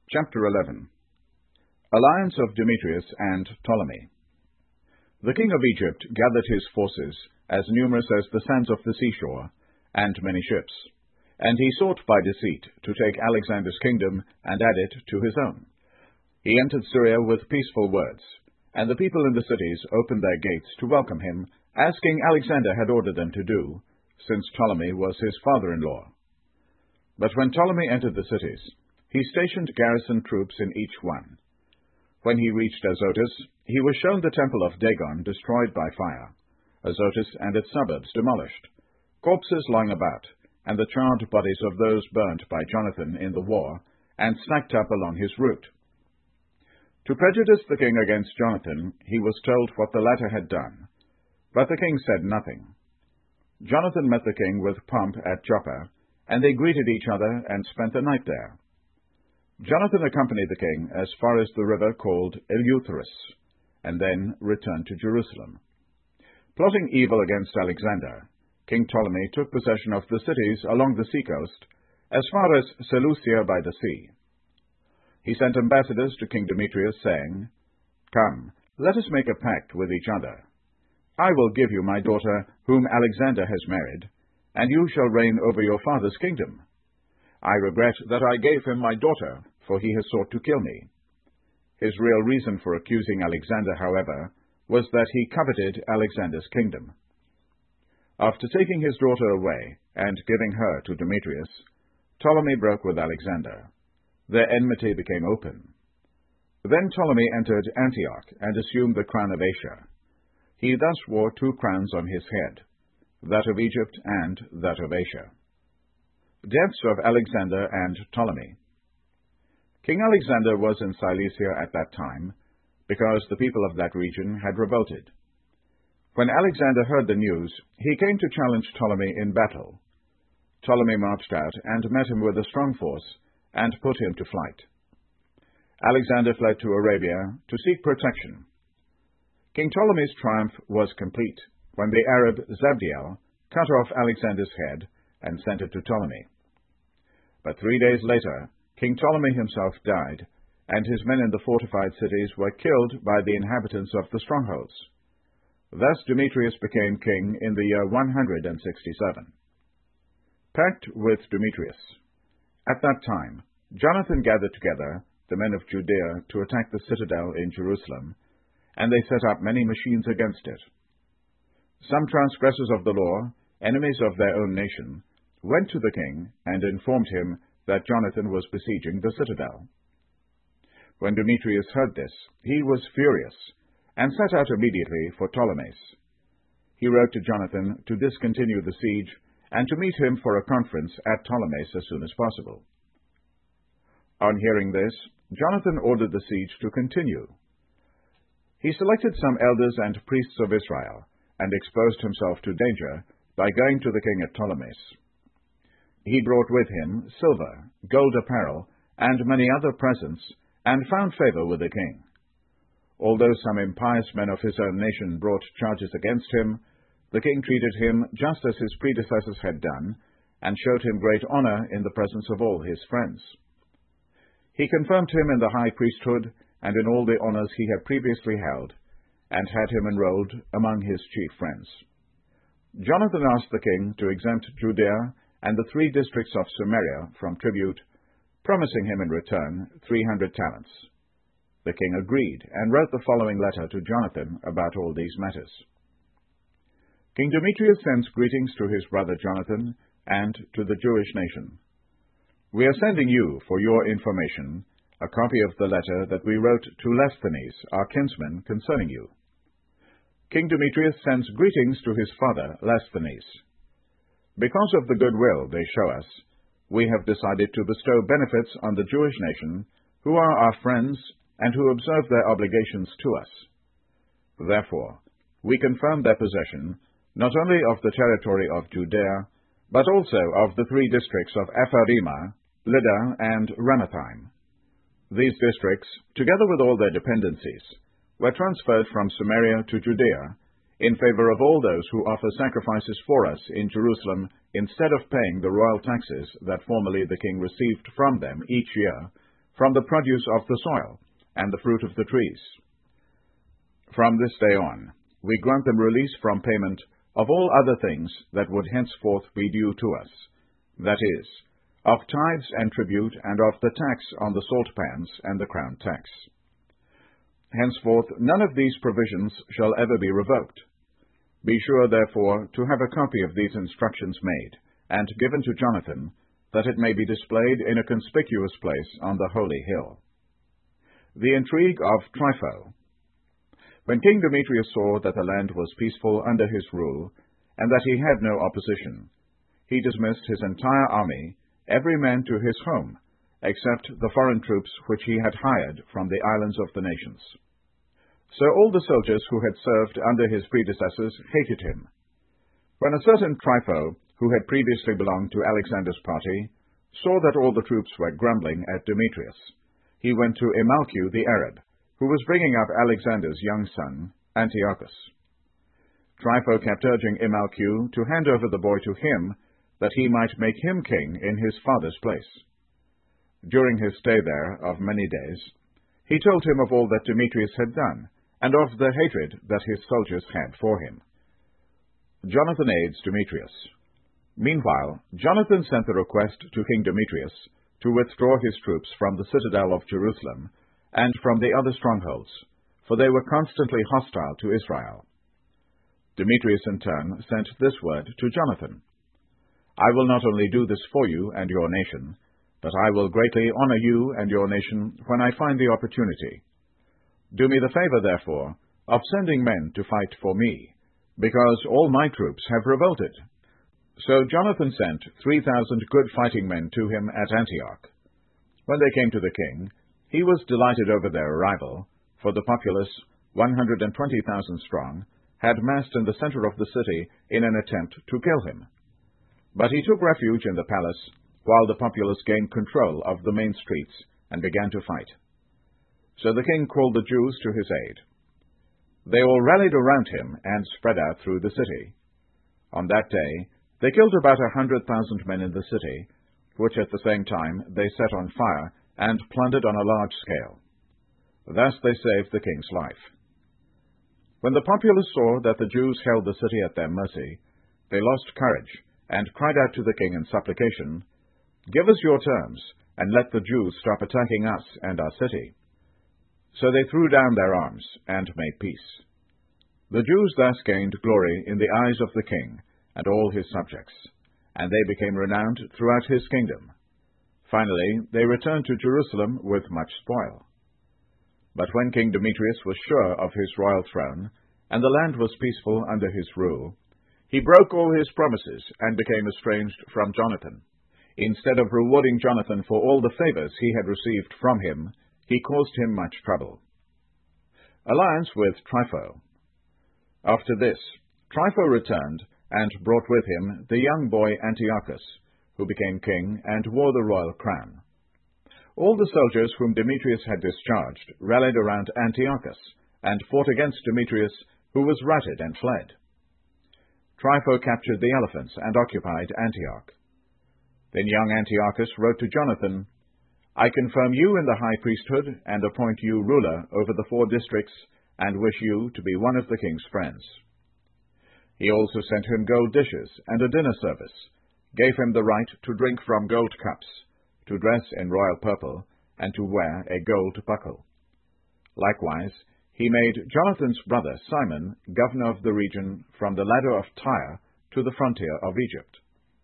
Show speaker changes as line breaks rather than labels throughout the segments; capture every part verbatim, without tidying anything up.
Chapter eleven. Alliance of Demetrius and Ptolemy. The king of Egypt gathered his forces, as numerous as the sands of the seashore, and many ships, and he sought by deceit to take Alexander's kingdom and add it to his own. He entered Syria with peaceful words, and the people in the cities opened their gates to welcome him, as King Alexander had ordered them to do, since Ptolemy was his father-in-law. But when Ptolemy entered the cities, he stationed garrison troops in each one. When he reached Azotus, he was shown the temple of Dagon destroyed by fire, Azotus and its suburbs demolished, corpses lying about, and the charred bodies of those burnt by Jonathan in the war, and stacked up along his route. To prejudice the king against Jonathan, he was told what the latter had done, but the king said nothing. Jonathan met the king with pomp at Joppa, and they greeted each other and spent the night there. Jonathan accompanied the king as far as the river called Eleutherus, and then returned to Jerusalem. Plotting evil against Alexander, King Ptolemy took possession of the cities along the seacoast, as far as Seleucia by the sea. He sent ambassadors to King Demetrius, saying, "Come, let us make a pact with each other. I will give you my daughter, whom Alexander has married, and you shall reign over your father's kingdom. I regret that I gave him my daughter, for he has sought to kill me." His real reason for accusing Alexander, however, was that he coveted Alexander's kingdom. After taking his daughter away and giving her to Demetrius, Ptolemy broke with Alexander. Their enmity became open. Then Ptolemy entered Antioch and assumed the crown of Asia. He thus wore two crowns on his head, that of Egypt and that of Asia. Deaths of Alexander and Ptolemy. King Alexander was in Cilicia at that time, because the people of that region had revolted. When Alexander heard the news, he came to challenge Ptolemy in battle. Ptolemy marched out and met him with a strong force, and put him to flight. Alexander fled to Arabia to seek protection. King Ptolemy's triumph was complete when the Arab Zabdiel cut off Alexander's head and sent it to Ptolemy. But three days later, King Ptolemy himself died, and his men in the fortified cities were killed by the inhabitants of the strongholds. Thus Demetrius became king in the year one hundred sixty-seven. Pact with Demetrius. At that time, Jonathan gathered together the men of Judea to attack the citadel in Jerusalem, and they set up many machines against it. Some transgressors of the law, enemies of their own nation, went to the king and informed him that Jonathan was besieging the citadel. When Demetrius heard this, he was furious, and set out immediately for Ptolemais. He wrote to Jonathan to discontinue the siege, and to meet him for a conference at Ptolemais as soon as possible. On hearing this, Jonathan ordered the siege to continue. He selected some elders and priests of Israel, and exposed himself to danger by going to the king at Ptolemais. He brought with him silver, gold apparel, and many other presents, and found favor with the king. Although some impious men of his own nation brought charges against him, the king treated him just as his predecessors had done, and showed him great honor in the presence of all his friends. He confirmed him in the high priesthood and in all the honors he had previously held, and had him enrolled among his chief friends. Jonathan asked the king to exempt Judea and the three districts of Samaria from tribute, promising him in return three hundred talents. The king agreed, and wrote the following letter to Jonathan about all these matters. King Demetrius sends greetings to his brother Jonathan and to the Jewish nation. We are sending you, for your information, a copy of the letter that we wrote to Lesthenes, our kinsman, concerning you. King Demetrius sends greetings to his father, Lesthenes. Because of the goodwill they show us, we have decided to bestow benefits on the Jewish nation, who are our friends and who observe their obligations to us. Therefore, we confirm their possession not only of the territory of Judea, but also of the three districts of Ephraim, Lydda, and Ramathaim. These districts, together with all their dependencies, were transferred from Samaria to Judea, in favor of all those who offer sacrifices for us in Jerusalem, instead of paying the royal taxes that formerly the king received from them each year, from the produce of the soil, and the fruit of the trees. From this day on, we grant them release from payment of all other things that would henceforth be due to us, that is, of tithes and tribute, and of the tax on the salt pans and the crown tax. Henceforth none of these provisions shall ever be revoked. Be sure, therefore, to have a copy of these instructions made, and given to Jonathan, that it may be displayed in a conspicuous place on the holy hill. The intrigue of Trypho. When King Demetrius saw that the land was peaceful under his rule, and that he had no opposition, he dismissed his entire army, every man to his home, except the foreign troops which he had hired from the islands of the nations. So all the soldiers who had served under his predecessors hated him. When a certain Trypho, who had previously belonged to Alexander's party, saw that all the troops were grumbling at Demetrius, he went to Emalchu the Arab, who was bringing up Alexander's young son, Antiochus. Trypho kept urging Emalchu to hand over the boy to him, that he might make him king in his father's place. During his stay there of many days, he told him of all that Demetrius had done, and of the hatred that his soldiers had for him. Jonathan aids Demetrius. Meanwhile, Jonathan sent a request to King Demetrius to withdraw his troops from the citadel of Jerusalem and from the other strongholds, for they were constantly hostile to Israel. Demetrius in turn sent this word to Jonathan: I will not only do this for you and your nation, but I will greatly honor you and your nation when I find the opportunity. Do me the favor, therefore, of sending men to fight for me, because all my troops have revolted. So Jonathan sent three thousand good fighting men to him at Antioch. When they came to the king, he was delighted over their arrival, for the populace, one hundred and twenty thousand strong, had massed in the center of the city in an attempt to kill him. But he took refuge in the palace, while the populace gained control of the main streets and began to fight. So the king called the Jews to his aid. They all rallied around him and spread out through the city. On that day, they killed about a hundred thousand men in the city, which at the same time they set on fire and plundered on a large scale. Thus they saved the king's life. When the populace saw that the Jews held the city at their mercy, they lost courage and cried out to the king in supplication, Give us your terms, and let the Jews stop attacking us and our city. So they threw down their arms and made peace. The Jews thus gained glory in the eyes of the king and all his subjects, and they became renowned throughout his kingdom. Finally, they returned to Jerusalem with much spoil. But when King Demetrius was sure of his royal throne, and the land was peaceful under his rule, he broke all his promises and became estranged from Jonathan. Instead of rewarding Jonathan for all the favors he had received from him, he caused him much trouble. Alliance with Trypho. After this, Trypho returned and brought with him the young boy Antiochus, who became king and wore the royal crown. All the soldiers whom Demetrius had discharged rallied around Antiochus and fought against Demetrius, who was routed and fled. Trypho captured the elephants and occupied Antioch. Then young Antiochus wrote to Jonathan, I confirm you in the high priesthood and appoint you ruler over the four districts, and wish you to be one of the king's friends. He also sent him gold dishes and a dinner service, gave him the right to drink from gold cups, to dress in royal purple, and to wear a gold buckle. Likewise, he made Jonathan's brother Simon governor of the region from the ladder of Tyre to the frontier of Egypt.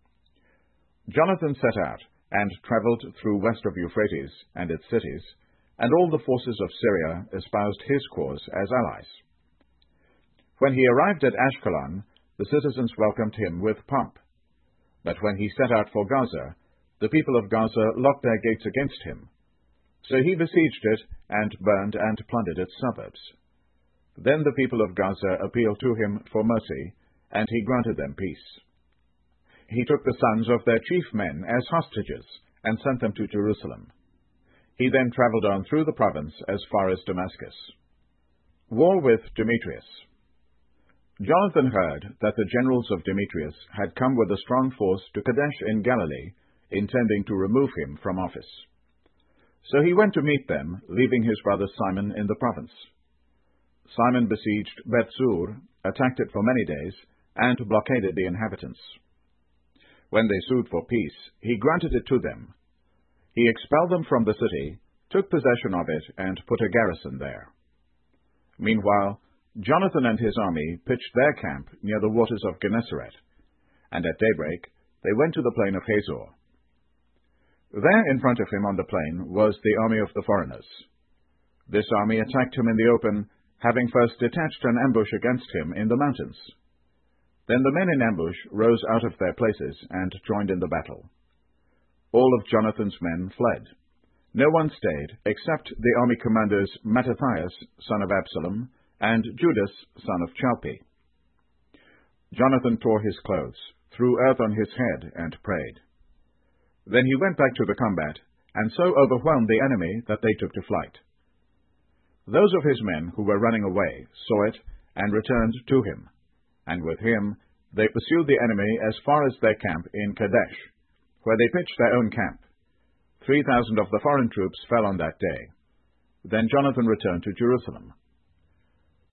Jonathan set out and traveled through west of Euphrates and its cities, and all the forces of Syria espoused his cause as allies. When he arrived at Ashkelon, the citizens welcomed him with pomp. But when he set out for Gaza, the people of Gaza locked their gates against him. So he besieged it, and burned and plundered its suburbs. Then the people of Gaza appealed to him for mercy, and he granted them peace. He took the sons of their chief men as hostages, and sent them to Jerusalem. He then traveled on through the province as far as Damascus. War with Demetrius. Jonathan heard that the generals of Demetrius had come with a strong force to Kadesh in Galilee, intending to remove him from office. So he went to meet them, leaving his brother Simon in the province. Simon besieged Bethsur, attacked it for many days, and blockaded the inhabitants. When they sued for peace, he granted it to them. He expelled them from the city, took possession of it, and put a garrison there. Meanwhile, Jonathan and his army pitched their camp near the waters of Gennesaret, and at daybreak they went to the plain of Hazor. There in front of him on the plain was the army of the foreigners. This army attacked him in the open, having first detached an ambush against him in the mountains. Then the men in ambush rose out of their places and joined in the battle. All of Jonathan's men fled. No one stayed, except the army commanders Mattathias, son of Absalom, and Judas, son of Chalpi. Jonathan tore his clothes, threw earth on his head, and prayed. Then he went back to the combat, and so overwhelmed the enemy that they took to flight. Those of his men who were running away saw it, and returned to him, and with him they pursued the enemy as far as their camp in Kadesh, where they pitched their own camp. Three thousand of the foreign troops fell on that day. Then Jonathan returned to Jerusalem.